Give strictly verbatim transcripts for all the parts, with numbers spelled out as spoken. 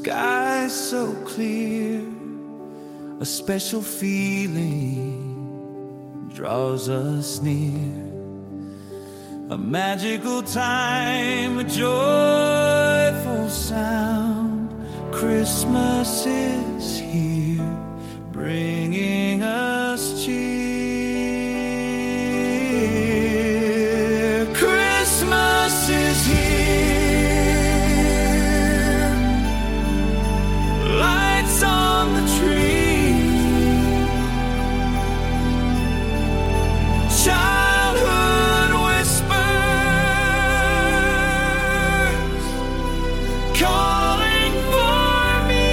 sky so clear, a special feeling draws us near. A magical time, a joyful sound. Christmas is here, bringing us cheer. Christmas is here, lights on the tree, childhood whispers calling for me.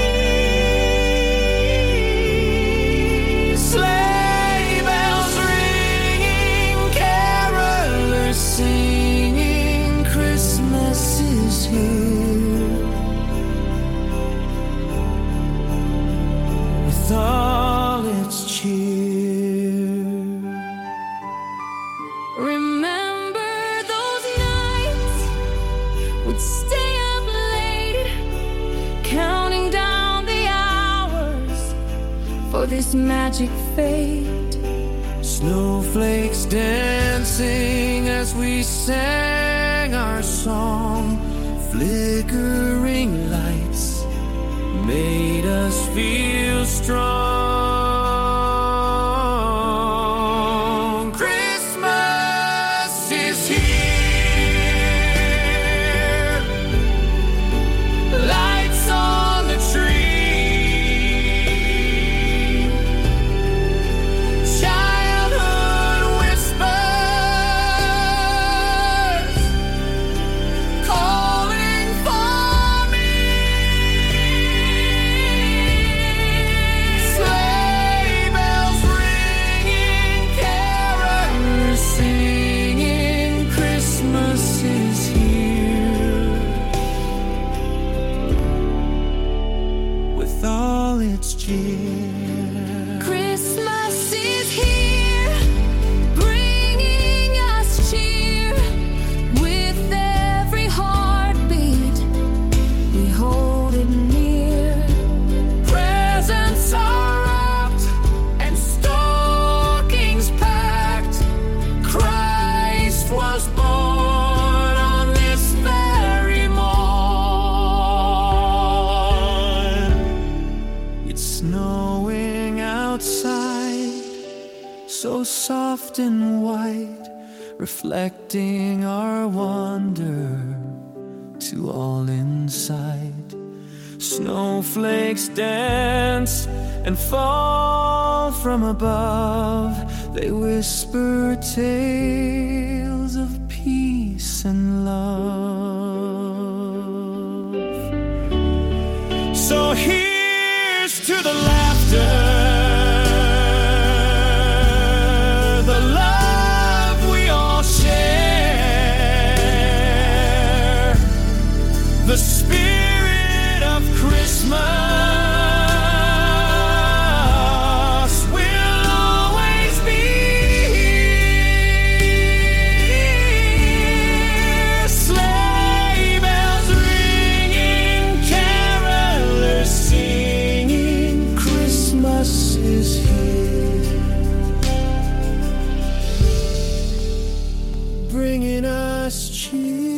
Sleigh bells ringing, carolers singing. Christmas is here with all its cheer. Remember those nights we'd stay up late, counting down the hours for this magic fate. Snowflakes dancing as we sang our song. Flickering lights made us feel strong. Christmas is here, lights on the tree, childhood whispers calling for me. Sleigh bells ringing, carolers singing. Christmas is here with all its cheer. Christmas is here, bringing us cheer. With every heartbeat, we hold it near. Presents are wrapped and stockings packed. Christ was born on this very morn. It's snowing outside, so soft and white, reflecting our wonder to all inside. Snowflakes dance and fall from above. They whisper tales of peace and love. So here's to the laughter, the love we all share, the spirit of Christmas will always be here. Sleigh bells ringing, carolers singing. Christmas is here, bringing us cheer.